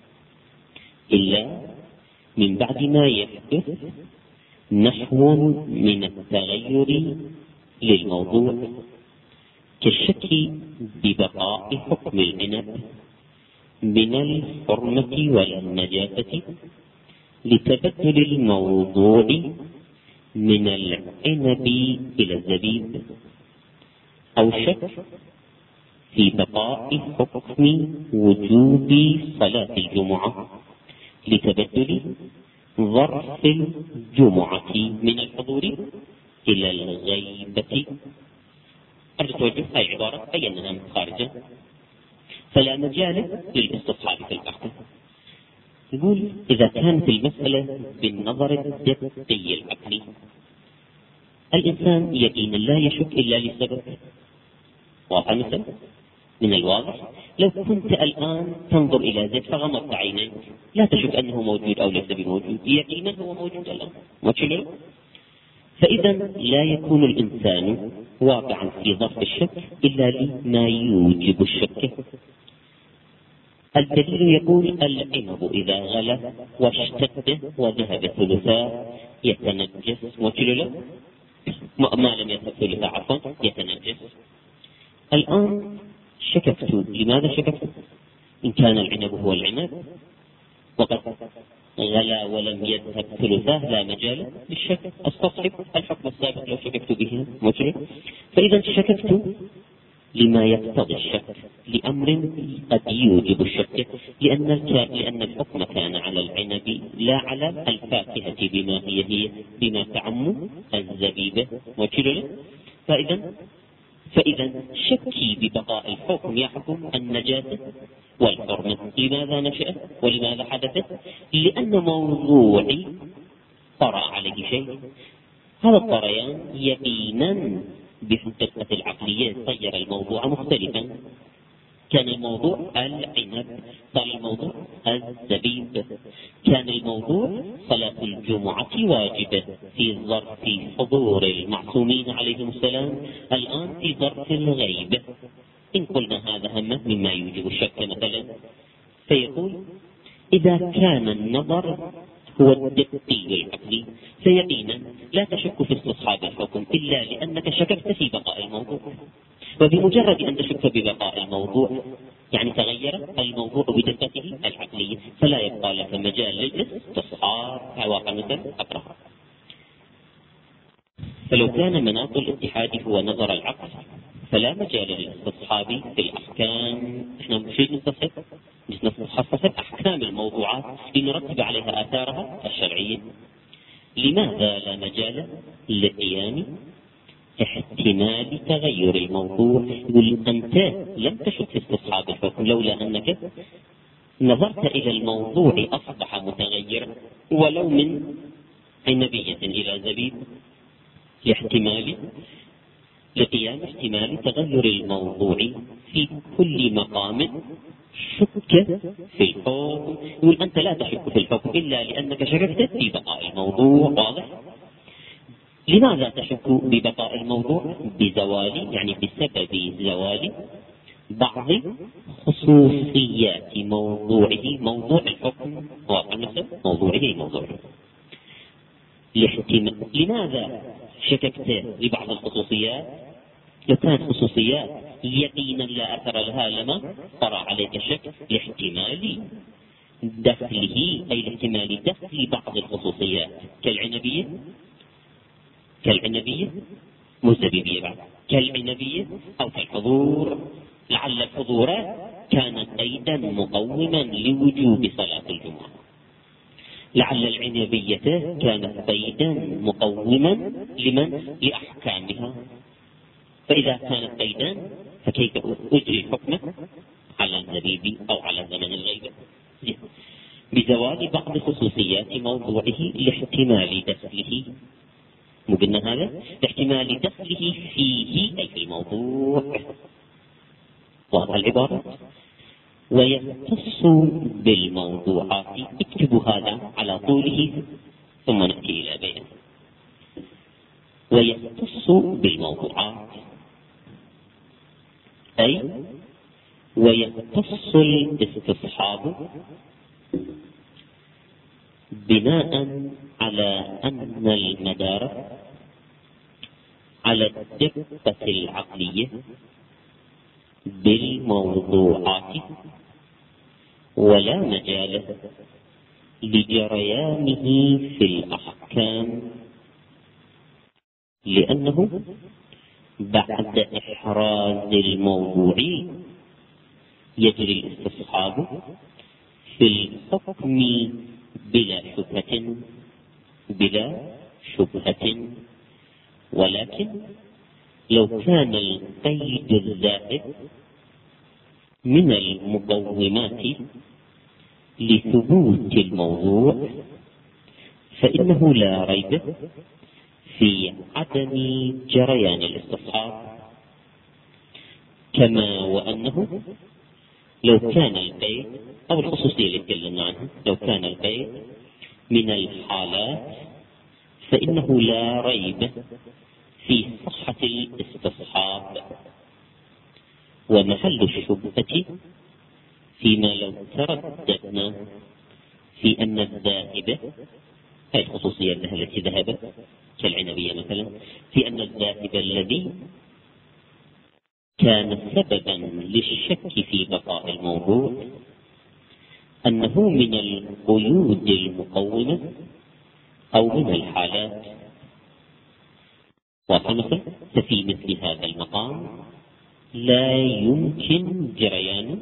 إلا من بعد ما يحدث نحو من التغير للموضوع، كالشك ببقاء حكم العنب من الحرمة والنجاسة لتبدل الموضوع من العنب إلى الزبيب، أو شك في بقاء حكم وجوب صلاة الجمعة لتبدل ظرف الجمعة من الحضور إلى الغيبة. أرجو توجه هاي عبارة بينها خارجة، فلا مجال للاستصحاب في الأحكام. يقول إذا كانت المسألة بالنظر الدقي العقلي، الإنسان يقينا لا يشك إلا لسبب. واضح المثل؟ من الواضح لو كنت الآن تنظر إلى زيد فغمضت عينيك لا تشك أنه موجود أو ليس بموجود، يقينا هو موجود الآن. ما فإذا لا يكون الإنسان واقعا في ظرف الشك إلا لما يوجب الشك. الدليل يقول العنب إذا غلى واشتد وذهب ثلثا يتنجس، وكل ما لم يذهب ثلثا عفوا يتنجس. الآن شككت، لماذا شككت؟ إن كان العنب هو العنب وقد غلا ولم يذهب ثلثاه لا مجال للشك، استصحب الحكم السابق لو شككت به مجرد. فإذا شككت لما يقتضي الشك لأمر قد يوجب الشك، لأن لأن الحكم كان على العنب لا على الفاكهة بما هي هي بما تعم الزبيبة. مجرد. فإذا فإذا شكي ببقاء الحكم يحكم النجاسة والحرمة. لماذا نشأت ولماذا حدثت؟ لأن موضوعي طرأ عليه شيء، هذا الطريان يقينا بالدقة العقلية صير الموضوع مختلفا. كان الموضوع العنب، صار الموضوع الزبيب. كان الموضوع صلاة الجمعة واجبة في ظرف حضور المعصومين عليهم السلام، الآن في ظرف الغيبة. إن قلنا هذا هم مما يوجب الشك مثلا، فيقول إذا كان النظر هو الدقي العقلي فيقينا لا تشك في استصحاب الحكم إلا لأنك شككت في بقاء الموضوع، وبمجرد أن تشك ببقاء الموضوع يعني تغير الموضوع بدقته العقلية، فلا يبقى لك مجال للاستصحاب واقع مثل أقرأ. فلو كان مناط الاتحاد هو نظر العقل فلا مجال للاستصحاب في الأحكام. احنا مش نستصحب نستصحب أحكام الموضوعات لنرتب عليها آثارها الشرعية. لماذا لا مجال لقيام احتمال تغير الموضوع؟ يقول أنت لم تشك في استصحاب الحكم لولا أنك نظرت إلى الموضوع أصبح متغيرا ولو من عنبية إلى زبيب، لاحتمال لقيام احتمال تغير الموضوع في كل مقام شك في الحكم. يقول أنت لا تشك في الحكم إلا لأنك شككت في بقاء الموضوع. واضح؟ لماذا تشك ببقاء الموضوع؟ بزوال يعني بسبب زوال بعض خصوصيات موضوعه، موضوع الحكم واقع مثل موضوعه موضوع الاحتمال. لماذا شككت لبعض الخصوصيات؟ لو كانت خصوصيات يقينا لا أثر لها لما طرأ عليك الشك، لاحتمال دخله أي لاحتمال دخل بعض الخصوصيات كالعنبية كالعنبية مزدبيبية بعد كالعنبية أو كالحضور. لعل الحضورات كانت أيضا مقوما لوجوب صلاة الجمعة، لعل العنبية كانت أيضا مقوما لمن لأحكامها. فإذا كانت أيضا فكيف أجري الحكم على الزبيب أو على زمن الغيبة؟ بزوال بعض خصوصيات موضوعه لاحتمال دخله، مو قلنا هذا؟ لاحتمال دخله فيه أي في الموضوع. واضح العبارة؟ ويختص بالموضوعات. اكتبوا هذا على طوله ثم نأتي إلى بيانه. ويختص بالموضوعات أي ويختص الاستصحاب بناء على أن المدار على الدقة العقلية بالموضوعات ولا مجال لجريانه في الأحكام، لأنه بعد إحراز الموضوع يجري الاستصحاب في الحكم بلا شبهة بلا شبهة. ولكن لو كان القيد الزائد من المقومات لثبوت الموضوع فإنه لا ريب في عدم جريان الاستصحاب، كما وأنه لو كان القيد أو الخصوصية اللي تكلمنا عنها، لو كان القيد من الحالات فإنه لا ريب في صحة الاستصحاب. ومحل الشبهة فيما لو ترددنا في أن الذاهب، هذه الخصوصية التي ذهبت كالعنبية مثلا، في أن الذاهب الذي كان سببا للشك في بقاء الموضوع أنه من القيود المقومة أو من الحالات. وخمسة، ففي مثل هذا المقام لا يمكن جريان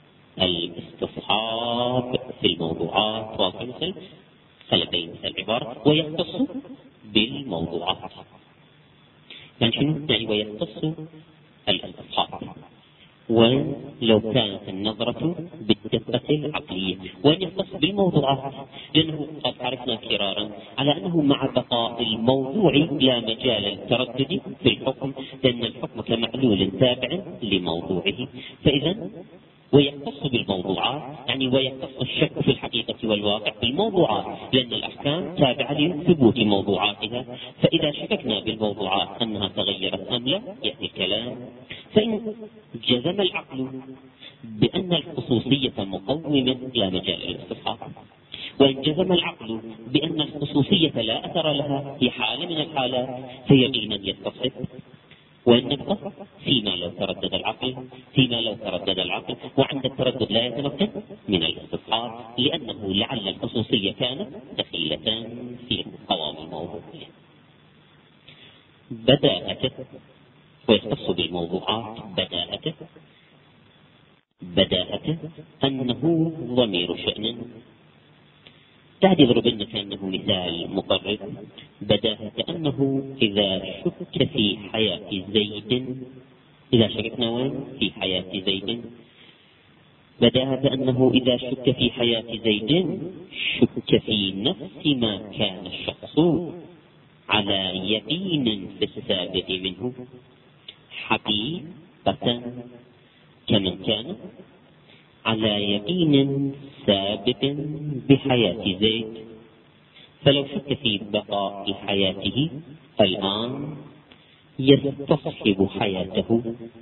الاستصحاب في الموضوعات. وخمسة، خلفين العبارة ويختص بالموضوعات. يعني شنو يعني ويختص الاستصحاب، ولو كانت النظرة بالدقة العقلية، وأن يختص بالموضوعات، لأنه قد عرفنا كرارا على أنه مع بقاء الموضوع لا مجال للتردد في الحكم، لأن الحكم كمعلول تابع لموضوعه. فإذا ويختص بالموضوعات يعني ويختص الشك في الحقيقة والواقع بالموضوعات، لأن الأحكام تابعة لثبوت موضوعاتها. فإذا شككنا بالموضوعات أنها تغيرت أم لا يأتي الكلام. فإن جزم العقل بأن الخصوصية مقومة لا مجال للاستصحاب، وإن جزم العقل بأن الخصوصية لا أثر لها في حالة من الحالات فيقينا يتصف. وإن نبقى فيما لو تردد العقل فيما لو تردد العقل وعند التردد لا يتمكن من الاستصحاب، لأنه لعل الخصوصية كانت دخيلة في قوام الموضوع. بداهة ويختص بالموضوعات بداهة بداهة أنه ضمير شأن. تعد يضربن كأنه مثال مقرب. بداهة أنه إذا شك في حياة زيد، إذا شككنا وين في حياة زيد، بداهة أنه إذا شك في حياة زيد شك في نفس ما كان الشخص على يقين في السابق منه حقيقة كمن كان على يقين سابق بحياة زيد. فلو شك في بقاء حياته الآن يستصحب حياته،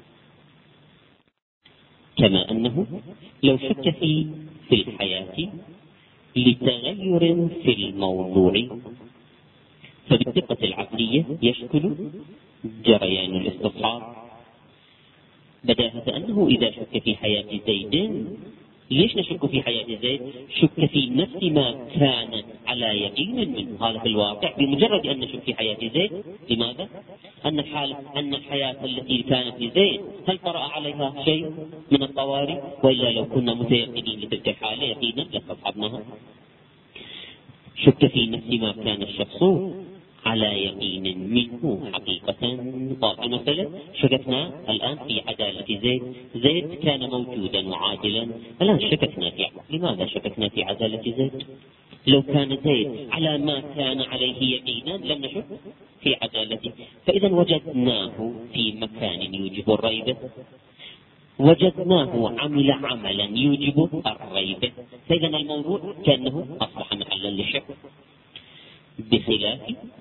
كما أنه لو شك في في الحياة لتغير في الموضوع فبالدقة العقلية يشكل جريان الاستصحاب. بداهة أنه إذا شك في حياة زيد، ليش نشك في حياة زيد؟ شك في نفس ما كان على يقين منه. هذا في الواقع بمجرد أن نشك في حياة زيد. لماذا؟ أن الحالة أن الحياة التي كانت لزيد هل طرأ عليها شيء من الطوارئ؟ وإلا لو كنا متيقنين لتلك الحالة يقينا لاستصحبناها. شك في نفس ما كان الشخص على يقين منه حقيقة. طبعا مثلا شككنا الآن في عدالة زيد، زيد كان موجودا وعادلا، الآن شككنا في لماذا شككنا في عدالة زيد؟ لو كان زيد على ما كان عليه يقينا لم نشك في عدالته. فإذا وجدناه في مكان يوجب الريبة، وجدناه عمل عملا يوجب الريبة، فإذا الموضوع كأنه أصبح محلا للشك. بخلاف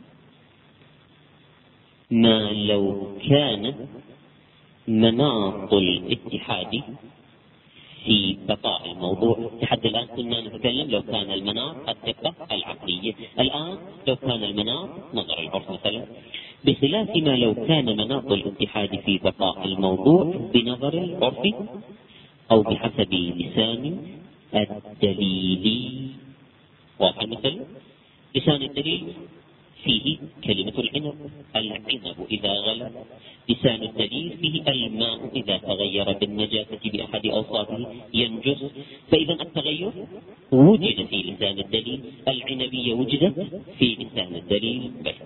ما لو كان مناط الاتحاد في بقاء الموضوع. لحد الآن كنا نتكلم لو كان المناط الدقة العقلية، الآن لو كان المناط نظر العرف مثلا. بخلاف ما لو كان مناط الاتحاد في بقاء الموضوع بنظر العرف أو بحسب لسان الدليل. واضح مثلا لسان الدليل فيه كلمة العنب، العنب إذا غلى. لسان الدليل فيه الماء إذا تغير بالنجاسة بأحد أوصافه ينجس. فإذا التغير وجد في لسان الدليل، العنبية وجدت في لسان الدليل بس.